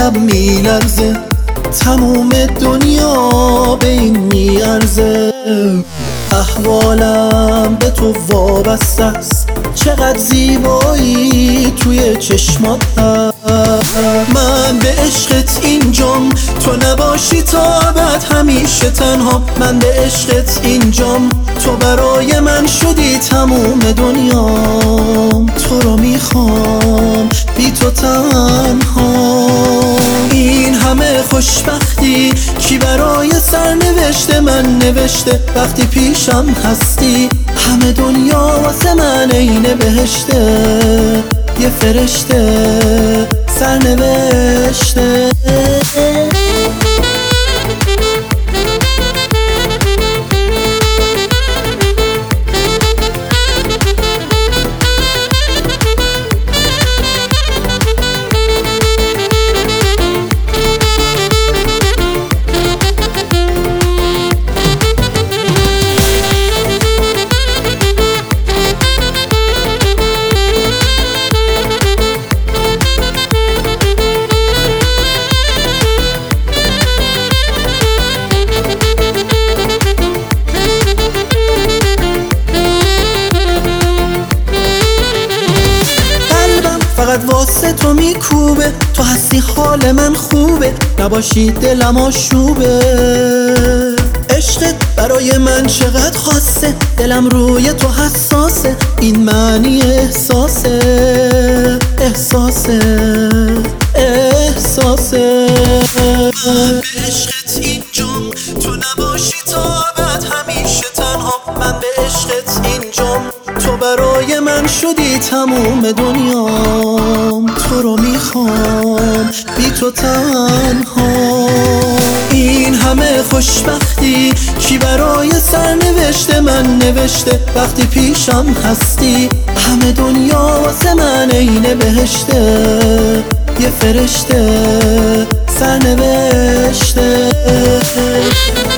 دلم میلرزه، تموم دنیا به این میارزه. احوالم به تو وابسته است، چقدر زیبایی توی چشمات هست. من به عشقت اینجام، تو نباشی تا ابد همیشه تنها. من به عشقت اینجام، تو برای من شدی تموم دنیام. تو رو میخوام بی تو تنها. این همه خوشبختی کی برای سرنوشت من نوشته؟ وقتی پیشم هستی همه دنیا واسه من عین بهشته. یه فرشته سرنوشته. فقط واسه تو میکوبه، تو هستی حال من خوبه، نباشی دلم آشوبه. عشقت برای من چقدر خاصه، دلم روی تو حساسه. این معنی احساسه، احساسه، احساسه. من به عشقت اینجام، تو نباشی تا ابد همیشه تنها. من به عشقت اینجام، تو برای من شدی تموم دنیام. تو رو میخوام بی تو تنها. این همه خوشبختی کی برای سرنوشت من نوشته؟ وقتی پیشم هستی همه دنیا واسه من عین بهشته. یه فرشته سرنوشته.